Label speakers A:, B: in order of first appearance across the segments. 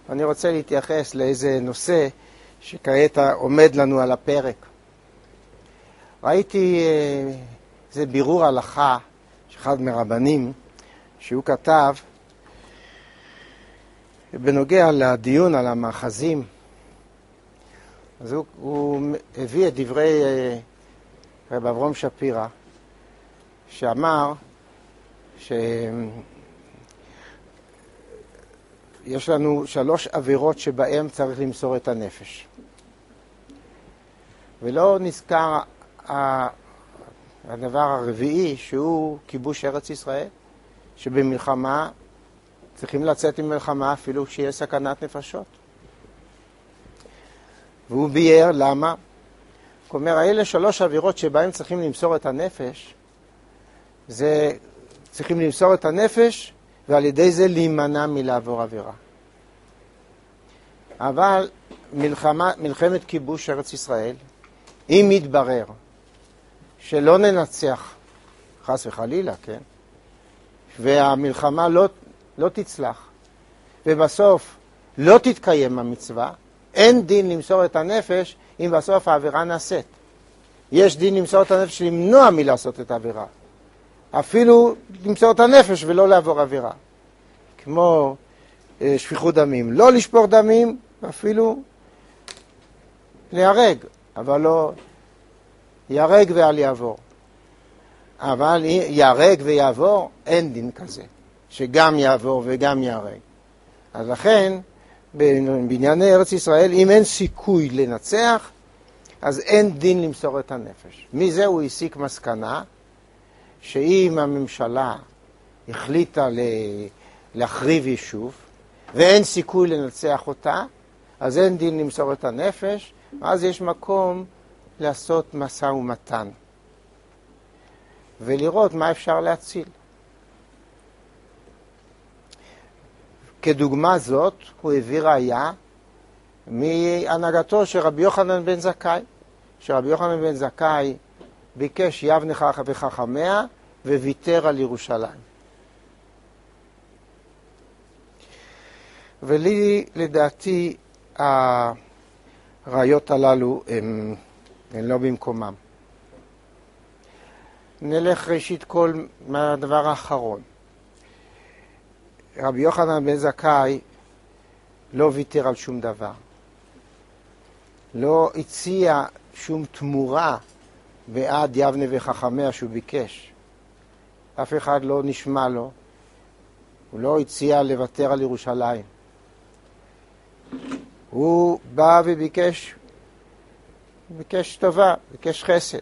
A: אני רוצה להתייחס לאיזה נושא שכעת עומד לנו על הפרק. ראיתי איזה בירור הלכה שאחד מרבנים שהוא כתב בנוגע לדיון על המאחזים. אז הוא הביא את דברי רב אברהם שפירא, שאמר שיש לנו 3 עבירות שבהם צריך למסור את הנפש. ולא נזכר הדבר הרביעי, שהוא כיבוש ארץ ישראל, שבמלחמה צריכים לצאת ממלחמה אפילו כשיהיה סכנת נפשות. והוא ביאר למה. הוא אומר, האלה 3 עבירות שבהם צריכים למסור את הנפש, זה צריכים למסור את הנפש ועל ידי זה להימנע מלעבור עבירה. אבל מלחמת כיבוש ארץ ישראל, אם יתברר שלא ננצח, חס וחלילה, כן? והמלחמה לא תצלח, ובסוף לא תתקיים המצווה, אין דין למסור את הנפש אם בסוף העבירה נעשית. יש דין למסור את הנפש למנוע מלעשות את העבירה. אפילו למסור את הנפש ולא לעבור עבירה. כמו שפיכות דמים. לא לשפוך דמים, אפילו להרג, אבל לא ירג ואל יעבור. אבל ירג ויעבור, אין דין כזה, שגם יעבור וגם ירג. אז לכן, בענייני ארץ ישראל, אם אין סיכוי לנצח, אז אין דין למסור את הנפש. מזה הוא הסיק מסקנה, שאם הממשלה החליטה להחריב יישוב, ואין סיכוי לנצח אותה, אז אין דין למסור את הנפש, אז יש מקום לעשות משא ומתן, ולראות מה אפשר להציל. כדוגמה זאת, הוא הביא ראיה מהנהגתו של רבי יוחנן בן זכאי, שרבי יוחנן בן זכאי ביקש יבנה וחכמיה וויתר על ירושלים. ולי, לדעתי, הראיות הללו הן לא במקומם. נלך ראשית כל מהדבר האחרון. רבי יוחנן בן זכאי לא ויתר על שום דבר. לא הציע שום תמורה בעד יבנה וחכמיה שהוא ביקש. אף אחד לא נשמע לו. הוא לא הציע לוותר על ירושלים. הוא בא וביקש טובה, ביקש חסד.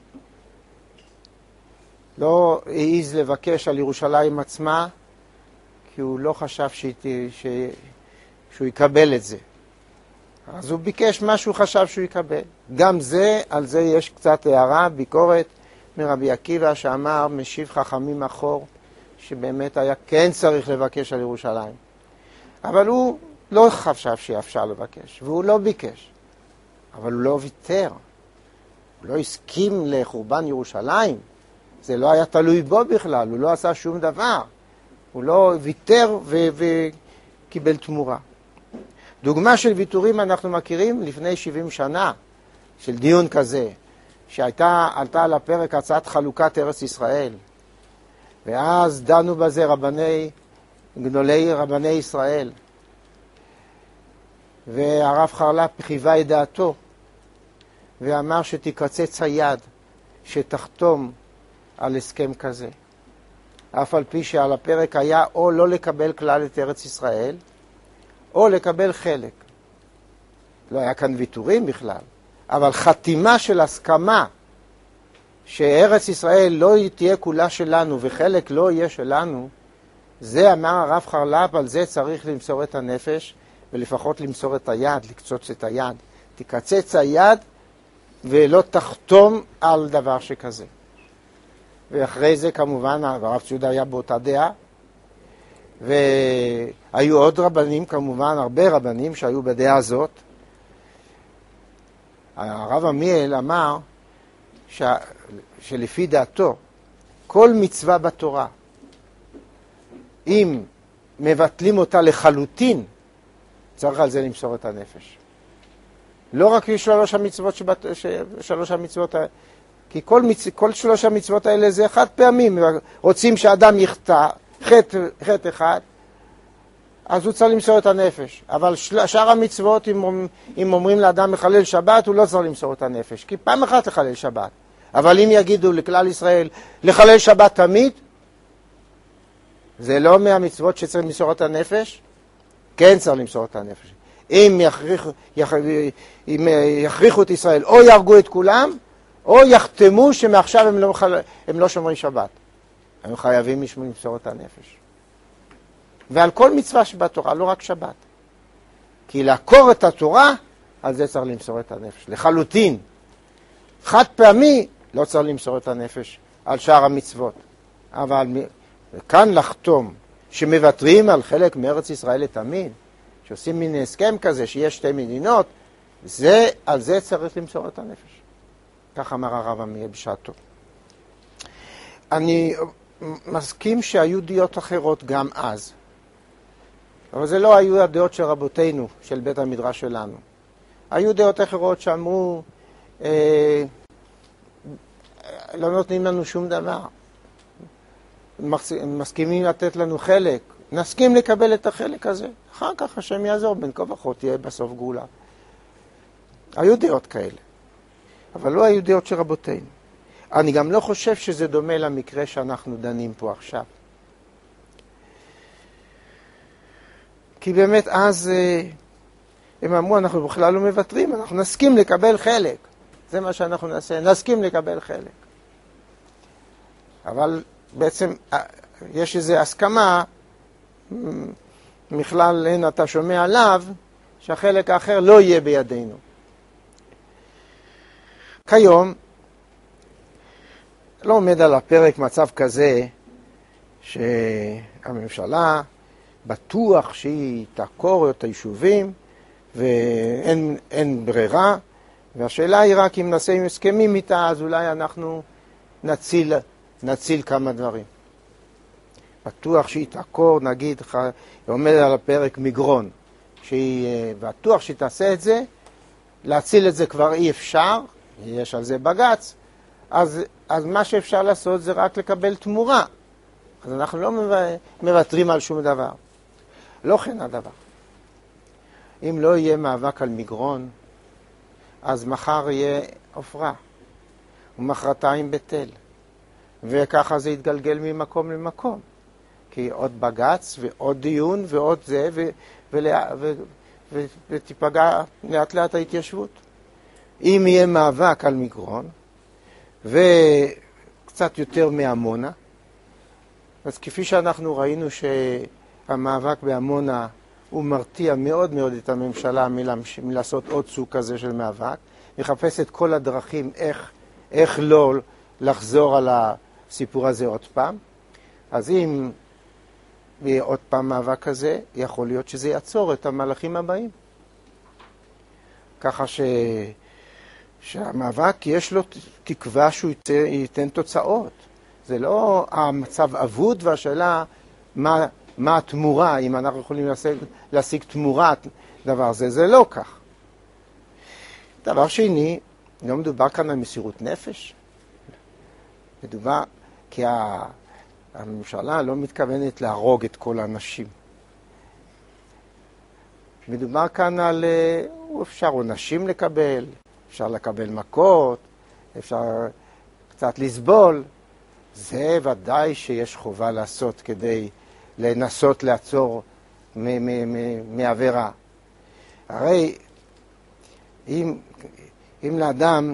A: לא העיז לבקש על ירושלים עצמה, כי הוא לא חשב שהוא יקבל את זה. אז הוא ביקש מה שהוא חשב שהוא יקבל. גם זה, על זה יש קצת הערה, ביקורת מרבי עקיבא שאמר, משיב חכמים אחור, שבאמת היה כן צריך לבקש על ירושלים. אבל הוא לא חשב שאפשר לבקש, והוא לא ביקש. אבל הוא לא ויתר. הוא לא הסכים לחורבן ירושלים. זה לא היה תלוי בו בכלל, הוא לא עשה שום דבר. הוא לא ויתר וקיבל תמורה. דוגמה של ויתורים אנחנו מכירים לפני 70 שנה, של דיון כזה, עלתה על הפרק הצעת חלוקת ארץ ישראל. ואז דנו בזה גדולי רבני ישראל. והרב חרל"פ חיווה את דעתו, ואמר שתקצץ היד שתחתום על הסכם כזה. אף על פי שעל הפרק היה או לא לקבל כלל את ארץ ישראל, או לקבל חלק. לא היה כאן ויתורים בכלל, אבל חתימה של הסכמה שארץ ישראל לא תהיה כולה שלנו וחלק לא יהיה שלנו, זה אמר הרב חרל"פ, על זה צריך למסור את הנפש, ולפחות למסור את היד, לקצוץ את היד. תקצץ היד ולא תחתום על דבר שכזה. ואחרי זה כמובן הרב ציודה היה באותה דעה, והיו עוד רבנים כמובן, הרבה רבנים שהיו בדעה הזאת. הרב עמיאל אמר שלפי דעתו כל מצווה בתורה, אם מבטלים אותה לחלוטין, צריך על זה למסור את הנפש. לא רק שלוש המצוות, כי כל שלוש המצוות האלה זה חד פעמים. רוצים שאדם יחטא חטא אחד, אז הוא צריך למסור את הנפש. אבל שאר המצוות, אם אומרים לאדם לחלל שבת, הוא לא צריך למסור את הנפש. כי פעם אחת לחלל שבת. אבל אם יגידו לכלל ישראל לחלל שבת תמיד, זה לא מהמצוות שצריך למסור את הנפש, כן צריך למסור את הנפש. אם יכריחו את ישראל, או יהרגו את כולם, או יחתמו שמעכשיו הם לא שומרי שבת. הם חייבים למסור את הנפש. ועל כל מצווה שבתורה, לא רק שבת. כי לעקור את התורה, על זה צריך למסור את הנפש. לחלוטין. חד פעמי, לא צריך למסור את הנפש על שאר המצוות. אבל כאן לחתום שמוותרים על חלק מארץ ישראל לתמיד, שעושים מין הסכם כזה שיש שתי מדינות, על זה צריך למסור את הנפש. כך אמר הרב עמיאל בשעתו. אני מסכים שהיו דעות אחרות גם אז. אבל זה לא היו הדעות של רבותינו, של בית המדרש שלנו. היו דעות אחרות שאמרו, לא נותנים לנו שום דבר. מסכימים לתת לנו חלק. נסכים לקבל את החלק הזה. אחר כך השם יעזור, בין כה וכה תהיה בסוף גאולה. היו דעות כאלה. אבל לא היו דעות של רבותינו. אני גם לא חושב שזה דומה למקרה שאנחנו דנים פה עכשיו. כי באמת אז הם אמרו, אנחנו בכלל לא מוותרים, אנחנו נסכים לקבל חלק. זה מה שאנחנו נעשה, נסכים לקבל חלק. אבל בעצם יש איזו הסכמה, מכלל אין אתה שומע עליו, שהחלק האחר לא יהיה בידינו. כיום, לא עומד על הפרק מצב כזה, בטוח שהיא תעקור את היישובים ואין ברירה, והשאלה היא רק אם נעשה עם הסכמים איתה, אז אולי אנחנו נציל כמה דברים. בטוח שהיא תעקור, נגיד, עומד על הפרק מגרון, בטוח שהיא תעשה את זה, להציל את זה כבר אי אפשר, יש על זה בגץ, אז מה שאפשר לעשות זה רק לקבל תמורה. אז אנחנו לא מוותרים על שום דבר. לא כן הדבר. אם לא יהיה מאבק על מגרון, אז מחר יהיה עופרה, ומחרתיים בתל. וככה זה יתגלגל ממקום למקום. כי עוד בגץ ועוד דיון ועוד זה, ותיפגע לאט לאט ההתיישבות. אם יהיה מאבק על מגרון, וקצת יותר מעמונה, אז כפי שאנחנו ראינו שהמאבק בעמונה הוא מרתיע מאוד מאוד את הממשלה מלעשות עוד סוג כזה של מאבק, מחפש את כל הדרכים איך לא לחזור על הסיפור הזה עוד פעם. אז אם יהיה עוד פעם מאבק כזה, יכול להיות שזה יעצור את המהלכים הבאים. ככה שהמאבק יש לו תקווה שהוא ייתן תוצאות. זה לא המצב אבוד, והשאלה מה התמורה, אם אנחנו יכולים להשיג תמורת דבר זה, זה לא כך. דבר שני, לא מדובר כאן על מסירות נפש. מדובר כי הממשלה לא מתכוונת להרוג את כל האנשים. מדובר כאן על, אפשר עונשים לקבל, אפשר לקבל מכות, אפשר קצת לסבול. זה ודאי שיש חובה לעשות כדי לנסות לעצור מעבירה. הרי אם לאדם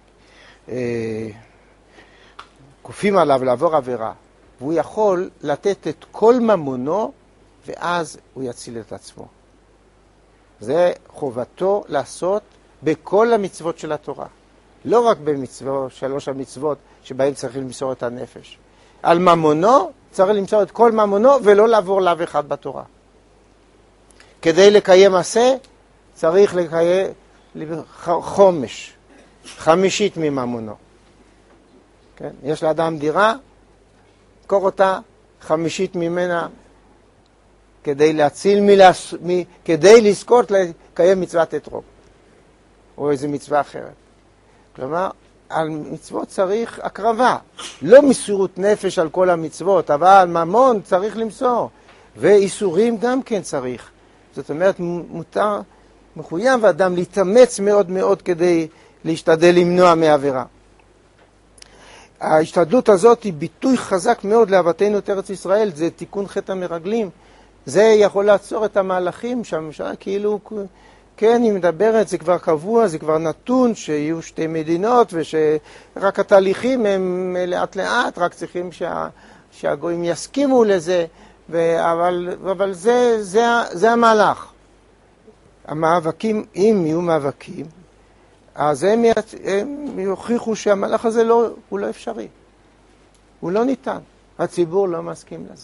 A: כופים עליו לעבור עבירה, והוא יכול לתת את כל ממונו, ואז הוא יציל את עצמו. זה חובתו לעשות בכל המצוות של התורה. לא רק במצוות, 3 המצוות שבהם צריכים למסור את הנפש. על ממונו צריך למסור את כל ממונו ולא לעבור לאו אחד בתורה. כדי לקיים עשה צריך לקיים חומש, 1/5 מממונו. כן? יש לאדם דירה, קור אותה, 1/5 ממנה כדי כדי לזכות לקיים מצוות אתרוג, או איזו מצווה אחרת. כלומר, על מצוות צריך הקרבה, לא מסירות נפש על כל המצוות, אבל ממון צריך למסור, ואיסורים גם כן צריך. זאת אומרת, מחויב האדם להתאמץ מאוד מאוד כדי להשתדל למנוע מעבירה. ההשתדלות הזאת היא ביטוי חזק מאוד לאהבתנו את ארץ ישראל, זה תיקון חטא המרגלים. זה יכול לעצור את המהלכים שהממשלה כאילו, כן, היא מדברת, זה כבר קבוע, זה כבר נתון, שיהיו שתי מדינות ושרק התהליכים הם לאט לאט, רק צריכים שהגויים יסכימו לזה, אבל זה המהלך. המאבקים, אם יהיו מאבקים, אז הם יוכיחו שהמהלך הזה הוא לא אפשרי. הוא לא ניתן. הציבור לא מסכים לזה.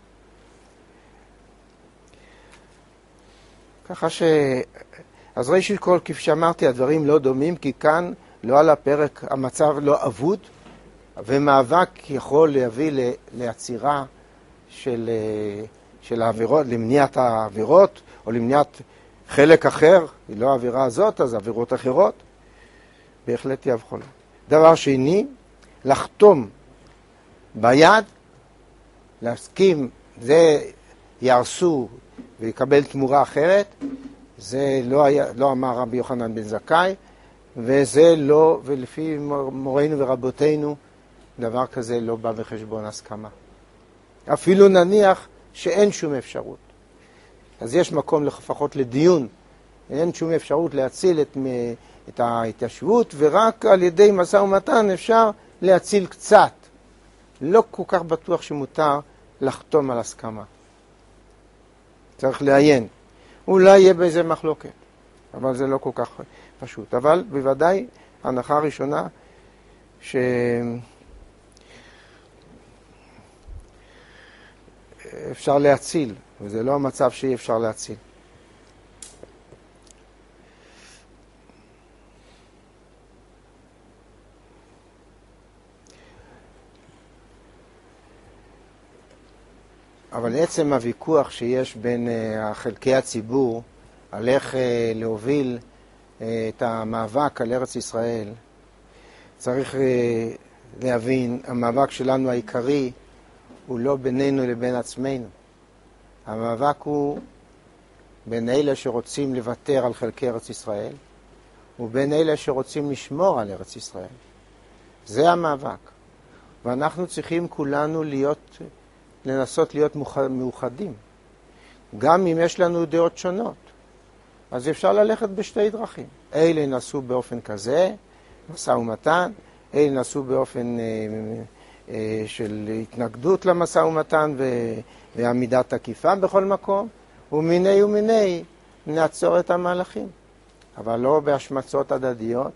A: ככה אז ראשית כל, כפי שאמרתי, הדברים לא דומים, כי כאן לא על הפרק, המצב לא אבוד, ומאבק יכול להביא לעצירה של העבירות, למניעת העבירות, או למניעת חלק אחר, היא לא העבירה הזאת, אז עבירות אחרות, בהחלט יבחון. דבר שני, לחתום ביד, להסכים, זה יעשו ויקבל תמורה אחרת, זה לא אמר רבי יוחנן בן זכאי, וזה לא, ולפי מורינו ורבותינו, דבר כזה לא בא בחשבון הסכמה. אפילו נניח שאין שום אפשרות. אז יש מקום לפחות לדיון, אין שום אפשרות להציל את ההתיישבות, ורק על ידי משא ומתן אפשר להציל קצת. לא כל כך בטוח שמותר לחתום על הסכמה. צריך לעיין. אולי יהיה באיזה מחלוקת, אבל זה לא כל כך פשוט. אבל בוודאי ההנחה הראשונה שאפשר להציל, וזה לא המצב שאי אפשר להציל. אבל עצם הוויכוח שיש בין חלקי הציבור על איך להוביל את המאבק על ארץ ישראל, צריך להבין, המאבק שלנו העיקרי הוא לא בינינו לבין עצמנו. המאבק הוא בין אלה שרוצים לוותר על חלקי ארץ ישראל, ובין אלה שרוצים לשמור על ארץ ישראל. זה המאבק. ואנחנו צריכים כולנו לנסות להיות מאוחדים. גם אם יש לנו דעות שונות, אז אפשר ללכת בשתי דרכים. אלה נסו באופן כזה, משא ומתן, אלה נסו באופן של התנגדות למשא ומתן ועמידה תקיפה בכל מקום, ומיני ומיני נעצור את המהלכים. אבל לא בהשמצות הדדיות,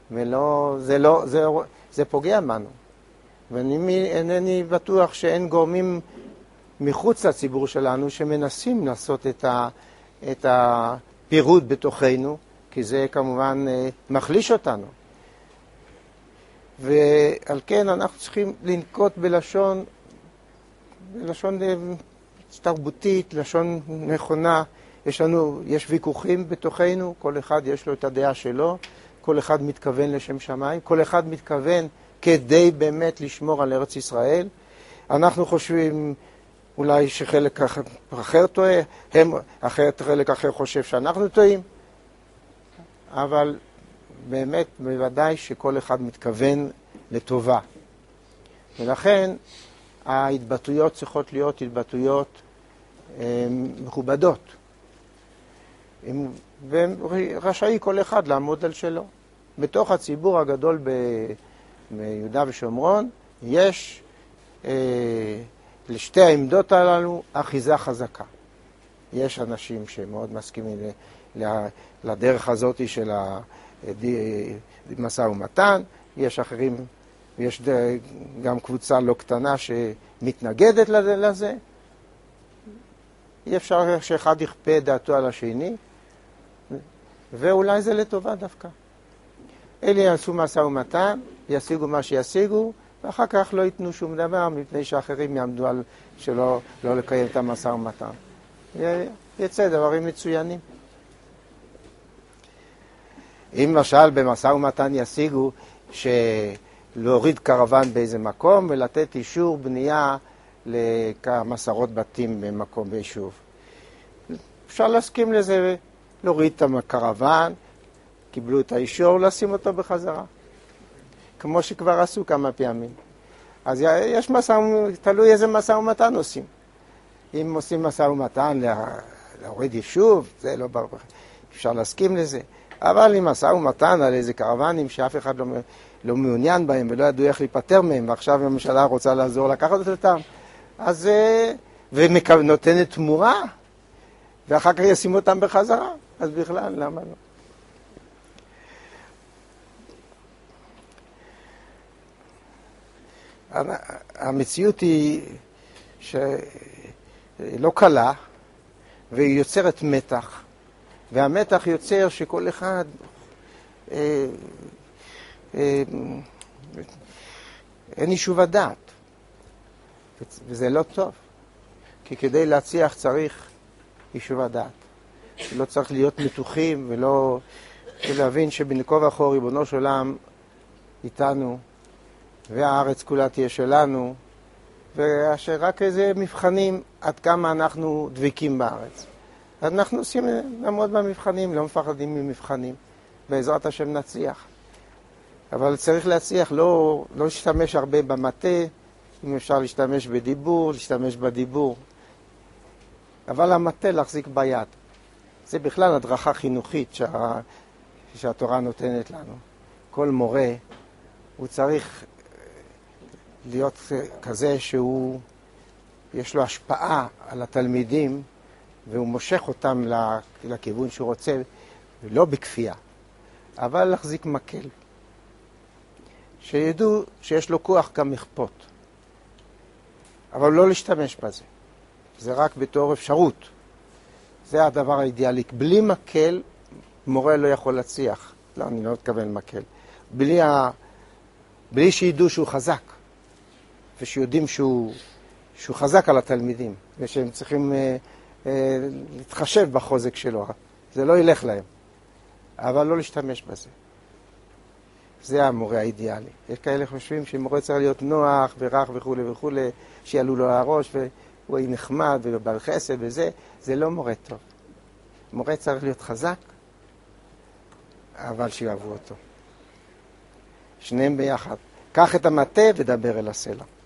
A: זה פוגע בנו. ואינני בטוח שאין גורמים מחוץ לציבור שלנו שמנסים לעשות את הפירוד בתוכנו, כי זה כמובן מחליש אותנו. ועל כן אנחנו צריכים לנקוט בלשון תרבותית, לשון נכונה. יש ויכוחים בתוכנו, כל אחד יש לו את הדעה שלו, כל אחד מתכוון לשם שמיים, כל אחד מתכוון כדי באמת לשמור על ארץ ישראל. אנחנו חושבים אולי שחלק אחר טועה, חלק אחר חושב שאנחנו טועים, אבל באמת בוודאי שכל אחד מתכוון לטובה. ולכן ההתבטאויות צריכות להיות התבטאויות מכובדות. ורשאי כל אחד לעמוד על שלו. בתוך הציבור הגדול ביהודה ושומרון יש לשתי העמדות הללו אחיזה חזקה. יש אנשים שמאוד מסכימים לדרך הזאת של המשא ומתן, יש אחרים, יש גם קבוצה לא קטנה שמתנגדת לזה. אי אפשר שאחד יכפה דעתו על השני, ואולי זה לטובה דווקא. אלה יעשו משא ומתן, ישיגו מה שישיגו, ואחר כך לא ייתנו שום דבר, מפני שאחרים יעמדו על שלא לקיים את המשא ומתן. יצא דברים מצוינים. אם למשל במשא ומתן ישיגו להוריד קרוון באיזה מקום ולתת אישור בנייה לכמה עשרות בתים במקום ביישוב. אפשר להסכים לזה, להוריד את הקרוון, קיבלו את האישור, לשים אותו בחזרה. כמו שכבר עשו כמה פעמים. אז יש תלוי איזה משא ומתן עושים. אם עושים משא ומתן להוריד יישוב, זה לא ברור. אפשר להסכים לזה. אבל אם משא ומתן על איזה קרוונים שאף אחד לא מעוניין בהם ולא ידעו איך להיפטר מהם, ועכשיו הממשלה רוצה לעזור לקחת אותם, אז ונותנת תמורה, ואחר כך ישימו אותם בחזרה, אז בכלל, למה לא? המציאות היא שלא קלה, והיא יוצרת מתח, והמתח יוצר שכל אחד אין יישוב הדעת, וזה לא טוב, כי כדי להצליח צריך יישוב הדעת. לא צריך להיות מתוחים ולא להבין שבין כה וכה ריבונו של עולם איתנו, והארץ כולה תהיה שלנו, ושרק איזה מבחנים עד כמה אנחנו דבקים בארץ. אנחנו עושים לעמוד במבחנים, לא מפחדים ממבחנים. בעזרת השם נצליח. אבל צריך להצליח, לא להשתמש הרבה במטה, אם אפשר להשתמש בדיבור, להשתמש בדיבור. אבל המטה להחזיק ביד. זה בכלל הדרכה חינוכית שהתורה נותנת לנו. כל מורה, הוא צריך להיות כזה שהוא, יש לו השפעה על התלמידים, והוא מושך אותם לכיוון שהוא רוצה, ולא בכפייה, אבל להחזיק מקל. שידעו שיש לו כוח גם לכפות. אבל לא להשתמש בזה. זה רק בתור אפשרות. זה הדבר האידיאלי. בלי מקל, מורה לא יכול להצליח. לא, אני לא מתכוון מקל. בלי שידעו שהוא חזק. ושיודעים שהוא חזק על התלמידים. ושהם צריכים להתחשב בחוזק שלו. זה לא ילך להם. אבל לא להשתמש בזה. זה המורה האידיאלי. יש כאלה חושבים שמורה צריך להיות נוח ורך וכו' וכו', שיעלו לו הראש והוא יהיה נחמד ובעל חסד וזה. זה לא מורה טוב. מורה צריך להיות חזק, אבל שיאהבו אותו. שניהם ביחד. קח את המטה ודבר אל הסלע.